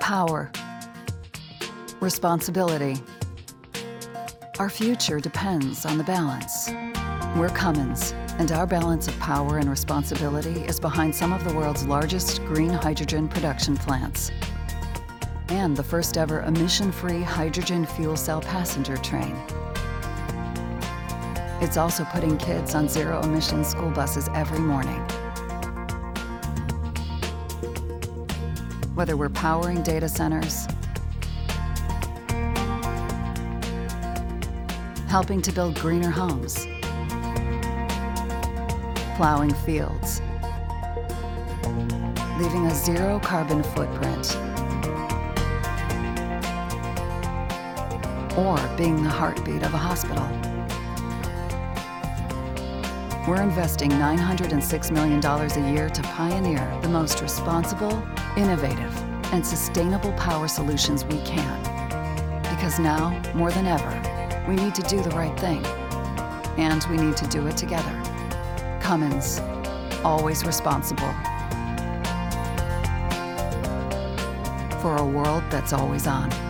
Power. Responsibility. Our future depends on the balance. We're Cummins, and our balance of power and responsibility is behind some of the world's largest green hydrogen production plants and the first ever emission-free hydrogen fuel cell passenger train. It's also putting kids on zero-emission school buses every morning. Whether we're powering data centers, helping to build greener homes, plowing fields, leaving a zero-carbon footprint, or being the heartbeat of a hospital. We're investing $906 million a year to pioneer the most responsible, innovative, and sustainable power solutions we can. Because now, more than ever, we need to do the right thing, and we need to do it together. Cummins, always responsible. For a world that's always on.